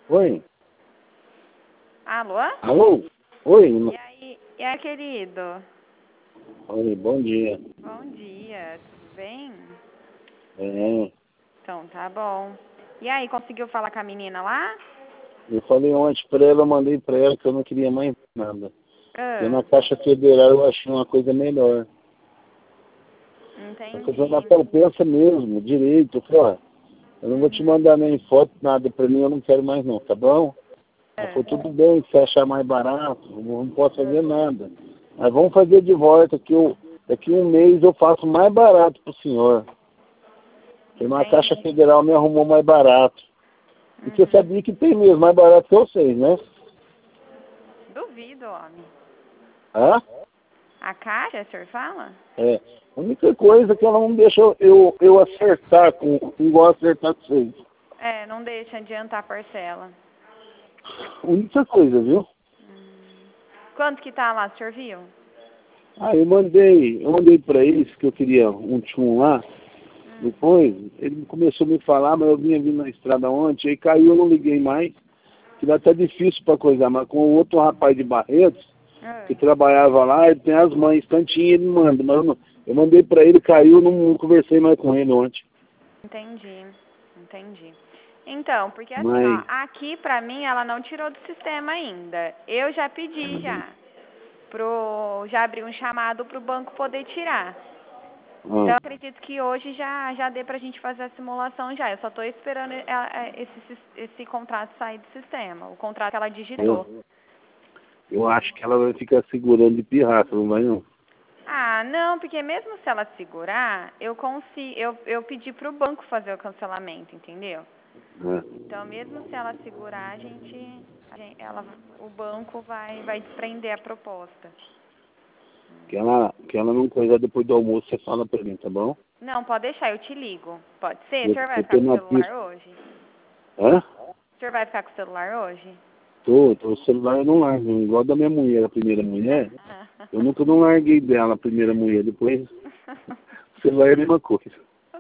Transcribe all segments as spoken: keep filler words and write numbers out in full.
Oi. Alô? Alô? Oi. E aí, e aí, querido? Oi, bom dia. Bom dia, tudo bem? É, Então, tá bom. E aí, conseguiu falar com a menina lá? eu falei ontem pra ela, eu mandei pra ela que eu não queria mais nada. Ah, Eu na Caixa Federal eu achei uma coisa melhor. Uma coisa na entendi. poupança mesmo, direito. Eu falei, ó, eu não vou te mandar nem foto, nada pra mim, eu não quero mais não, tá bom? Ela Ah, falou, tudo bem, se você achar mais barato, eu não posso fazer nada. Mas vamos fazer de volta, que eu, daqui um mês eu faço mais barato pro senhor. Porque na Caixa entendi. Federal me arrumou mais barato. E você Uhum. sabia que tem mesmo, mais barato que eu sei, né? Duvido, homem. Hã? A Caixa, o senhor fala? É. A única coisa é que ela não deixa eu, eu acertar com, igual acertar com vocês. É, não deixa adiantar a parcela. A única coisa, viu? Hum. Quanto que tá lá, o senhor viu? Ah, eu mandei, eu mandei pra eles que eu queria um tchum lá. Hum. Depois, ele começou a me falar, mas eu vinha vindo na estrada ontem, aí caiu, eu não liguei mais. Que lá tá difícil pra coisar, mas com o outro rapaz de Barretos, Ah, que trabalhava lá, ele tem as mães, tantinho ele manda, mas eu, não, eu mandei pra ele, caiu, não, não conversei mais com ele ontem. entendi, entendi. Então, porque assim, ó, Mas, aqui pra mim ela não tirou do sistema ainda. Eu já pedi já. Pro, já abri um chamado pro banco poder tirar. Então, ah, eu acredito que hoje já, já dê pra gente fazer a simulação já. Eu só tô esperando é, é, esse, esse contrato sair do sistema. O contrato que ela digitou. eu, eu acho que ela vai ficar segurando de pirraça, não vai não? Ah, não, porque mesmo se ela segurar, eu consigo, eu, eu pedi pro banco fazer o cancelamento, entendeu? É. Então, mesmo se ela segurar, a gente, a gente ela, o banco vai, vai desprender a proposta. Que ela, que ela não coisa depois do almoço, você fala pra mim, tá bom? Não, pode deixar, eu te ligo. Pode ser? O Eu, senhor vai eu ficar tô com o na celular pista. hoje? Hã? O senhor vai ficar com o celular hoje? Tô, tô, o celular eu não largo, igual da minha mulher, a primeira mulher. Eu nunca não larguei dela, a primeira mulher, depois o celular é a mesma coisa.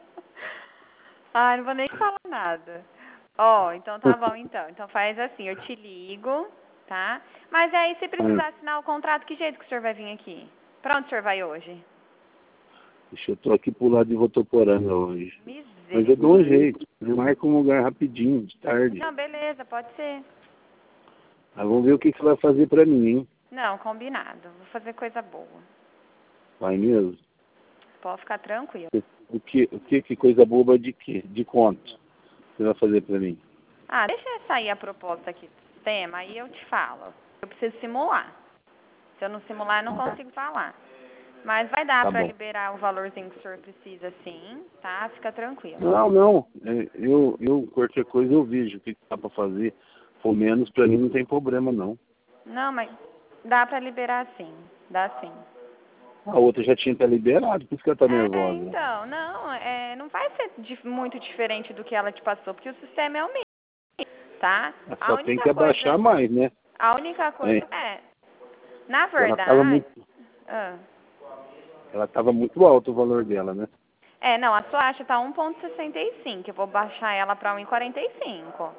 Ah, não vou nem falar nada. Ó, então tá bom então. Então faz assim, eu te ligo, tá? Mas aí se Ah, precisar assinar o contrato, que jeito que o senhor vai vir aqui? Pra onde o senhor vai hoje? deixa eu tô aqui pro lado de Votoporanga hoje. Mas eu dou um Misericórdia. jeito, eu marco um lugar rapidinho, de tarde. Não, beleza, pode ser. Aí vamos ver o que que você vai fazer pra mim, hein? Não, combinado. Vou fazer coisa boa. Vai mesmo? Pode ficar tranquilo. O, o que, o que, que coisa boba de quê? De quanto você vai fazer pra mim? Ah, deixa eu sair a proposta aqui do sistema, aí eu te falo. Eu preciso simular. Se eu não simular, eu não consigo falar. Mas vai dar Tá pra bom. liberar o valorzinho que o senhor precisa, sim, tá? Fica tranquilo. Não, não. É, Eu, eu, qualquer coisa eu vejo o que que dá pra fazer. Por menos, pra mim não tem problema, não. Não, mas dá pra liberar sim. Dá sim. A outra já tinha até liberado, por isso que ela tá É, nervosa. então, não, é, não vai ser dif- muito diferente do que ela te passou, porque o sistema é o mesmo, tá? Ela A só tem única que abaixar coisa, mais, né? a única coisa, É, é, na ela tava verdade, muito, ah, ela tava muito alto o valor dela, né? é, não, a sua taxa tá um vírgula sessenta e cinco, eu vou baixar ela pra um vírgula quarenta e cinco.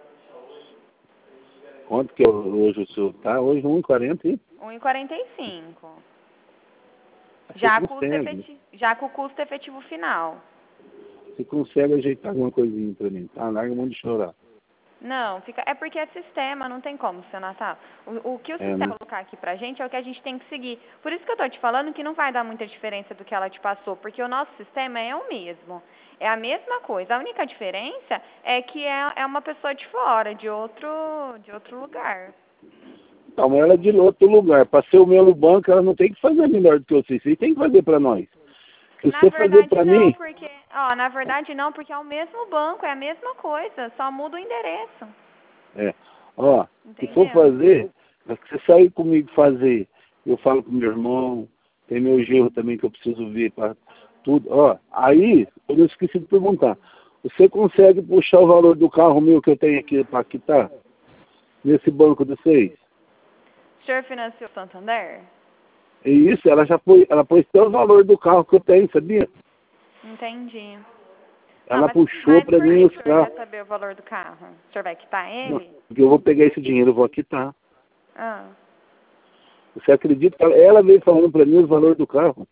Quanto que é hoje o seu tá? Hoje um e quarenta, hein? um vírgula quarenta e cinco. Você Já custo consegue. efetivo, já com o custo efetivo final. Você consegue ajeitar alguma coisinha pra mim, tá? Larga a mão de chorar. Não, fica, é porque é sistema, não tem como, seu Natal. O, o que o É, sistema né? colocar aqui pra gente é o que a gente tem que seguir. Por isso que eu tô te falando que não vai dar muita diferença do que ela te passou, porque o nosso sistema é o mesmo. É a mesma coisa. A única diferença é que é, é uma pessoa de fora, de outro, de outro lugar. Então, mas ela é de outro lugar. Pra ser o mesmo banco, ela não tem que fazer melhor do que vocês. Vocês tem que fazer pra nós. Se Na você fazer verdade pra não, mim, porque, ó, na verdade não, porque é o mesmo banco, é a mesma coisa, só muda o endereço. é, ó, se for Entendeu? fazer, mas que você sair comigo fazer, eu falo com meu irmão, tem meu genro também que eu preciso ver para tudo, ó, aí, eu não esqueci de perguntar, você consegue puxar o valor do carro meu que eu tenho aqui para quitar? Nesse banco de vocês? O senhor financiou o Santander? É isso, ela já foi, ela pôs até o valor do carro que eu tenho, sabia? Entendi. Ela mas, puxou mas para por mim que os o senhor carros. quer saber o valor do carro? O senhor vai quitar ele? Porque eu vou pegar esse dinheiro, eu vou quitar. Ah. Você acredita que ela, ela veio falando para mim os valores do carro?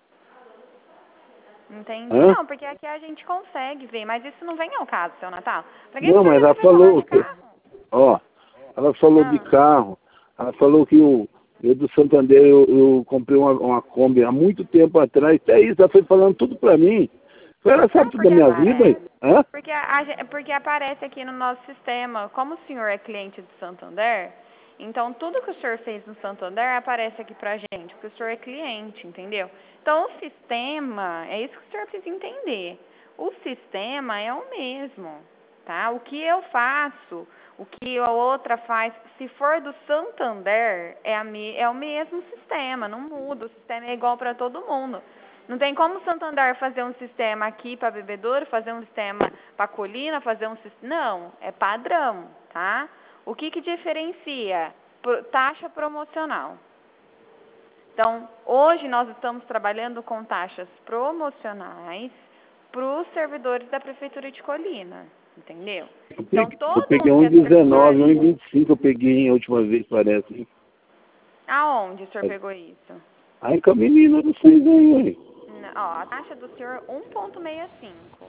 Entendi. Hã? Não, porque aqui a gente consegue ver, mas isso não vem ao caso, seu Natal. Pra que Não, você mas quer ela saber o valor falou do que, carro? ó, ela falou de Ah. carro, ela falou que o, eu do Santander, eu, eu comprei uma, uma Kombi há muito tempo atrás, até isso, ela foi falando tudo pra mim. Ela sabe Não, tudo da porque minha aparece. vida? Hã? Porque, a, a- porque aparece aqui no nosso sistema, como o senhor é cliente do Santander, então tudo que o senhor fez no Santander aparece aqui pra gente, porque o senhor é cliente, entendeu? Então o sistema, é isso que o senhor precisa entender. O sistema é o mesmo, tá? O que eu faço, o que a outra faz, se for do Santander, é, a me, é o mesmo sistema, não muda, o sistema é igual para todo mundo. Não tem como o Santander fazer um sistema aqui para bebedouro, fazer um sistema para colina, fazer um sistema... Não, é padrão, tá? O que que diferencia? Pro- taxa promocional. Então, hoje nós estamos trabalhando com taxas promocionais para os servidores da Prefeitura de Colina, entendeu? Eu Então, peguei, eu todo peguei mundo um que é dezenove, um servidor... vinte e cinco eu peguei a última vez, parece. Aonde o senhor pegou isso? Aí com a menina do seis aí, aí. Não, ó, a taxa do senhor um vírgula sessenta e cinco.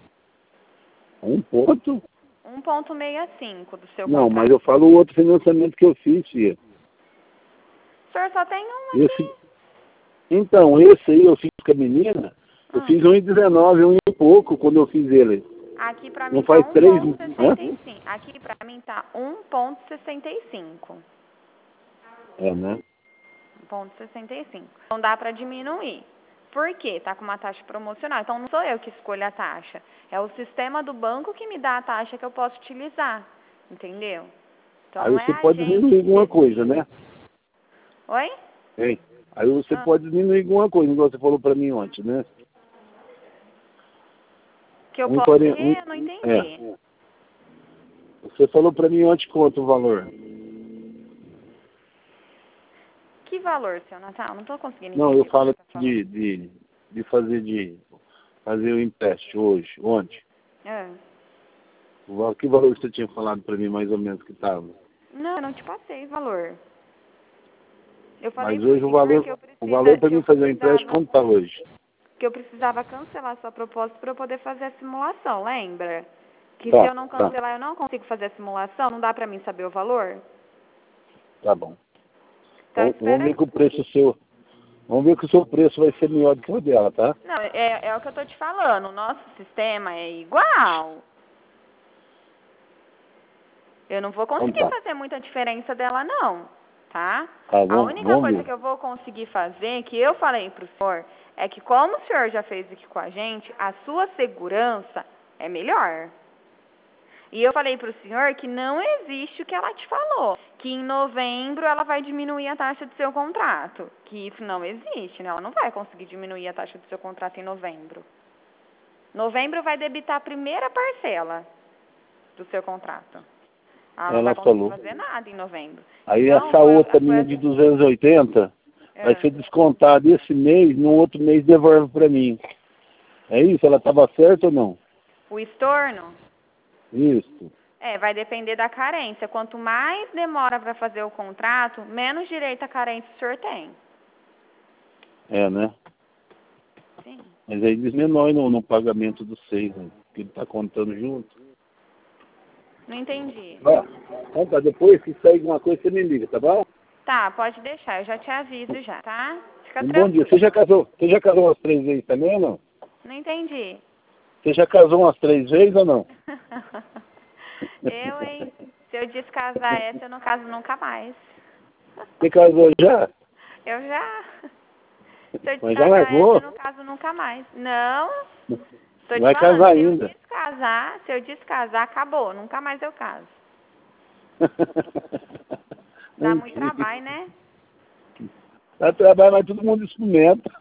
Um ponto? um vírgula sessenta e cinco do seu Não, contrato. mas eu falo o outro financiamento que eu fiz, filha. O senhor só tem um Esse, aqui. então, esse aí eu fiz com a menina, eu Ah. fiz um e dezenove, um e pouco quando eu fiz ele. Aqui pra Não mim tá faz três, um vírgula sessenta e cinco. Aqui pra mim tá um vírgula sessenta e cinco. É, né? um vírgula sessenta e cinco. Então dá pra diminuir. Por quê? Tá com uma taxa promocional. Então não sou eu que escolho a taxa. É o sistema do banco que me dá a taxa que eu posso utilizar. Entendeu? Então Aí não é você a pode gente diminuir que alguma coisa, decide. né? Oi? Hein? Aí você Ah. pode diminuir alguma coisa, igual você falou pra mim ontem, né? Que eu Um e posso quarenta, quê? um, Eu não entendi. é. Você falou pra mim ontem quanto o valor? Que valor, seu Natal? Não tô conseguindo Não, entender eu o que falo você tá falando. de, de, de fazer de fazer o empréstimo hoje, ontem. É. O val- Que valor você tinha falado pra mim mais ou menos que tava? Não, eu não te passei valor. Eu falei Mas pro hoje o senhor valor, que eu o valor precisa, para que eu mim fazer o empréstimo, precisava, quanto tá hoje? que eu precisava cancelar sua proposta para eu poder fazer a simulação, lembra? Que se Tá, eu não tá, cancelar, eu não consigo fazer a simulação, não dá pra mim saber o valor? tá bom. Então Vamos, vamos espera ver aí. que o preço seu, vamos ver que o seu preço vai ser melhor do que o dela, tá? Não, é, é o que eu tô te falando, o nosso sistema é igual. Eu não vou Então conseguir tá, fazer muita diferença dela não, tá? tá, A vamos, única vamos coisa ver. que eu vou conseguir fazer, que eu falei pro senhor, é que como o senhor já fez aqui com a gente, a sua segurança é melhor. E eu falei pro senhor que não existe o que ela te falou, que em novembro ela vai diminuir a taxa do seu contrato. Que isso não existe, né? Ela não vai conseguir diminuir a taxa do seu contrato em novembro. Novembro vai debitar a primeira parcela do seu contrato. Ela não Ela vai conseguir falou. fazer nada em novembro. Aí Então, essa foi, outra foi minha assim. de duzentos e oitenta vai É. ser descontada esse mês, no outro mês devolve pra mim. É isso? Ela estava certa ou não? O estorno? Isso. É, vai depender da carência. Quanto mais demora para fazer o contrato, menos direito à carência o senhor tem. É, né? Sim. Mas aí diminui no, no pagamento dos seis, né? Que ele tá contando junto. Não entendi. Ó, então tá, depois que sair alguma coisa, você me liga, tá bom? Tá, pode deixar. Eu já te aviso já, tá? Fica Um bom dia. tranquilo. Você já casou? Você já casou umas três vezes também ou não? Não entendi. Você já casou umas três vezes ou não? Eu, hein? Se eu descasar essa, eu não caso nunca mais. Você casou já? Eu já. Se eu Mas já descasar essa, eu largou? não caso nunca mais. Não. Tô te Vai falando, casar se eu ainda. descasar, se eu descasar, acabou. Nunca mais eu caso. Dá muito Mentira. trabalho, né? Dá trabalho, mas todo mundo experimenta.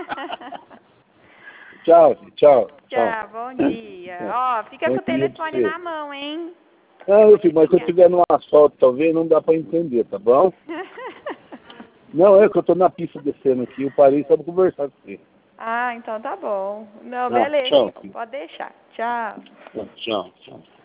Tchau, filho, tchau, tchau. Tchau, bom dia. Ó, fica Bom com o dia pra telefone você. na mão, hein? Não, Depois filho, de mas se eu ligar. estiver no asfalto, talvez, não dá pra entender, tá bom? Não, é que eu tô na pista descendo aqui, eu parei só pra conversar com você. Ah, então tá bom. Não, Tá, beleza. tchau. Então, pode deixar. Tchau. Tchau, tchau.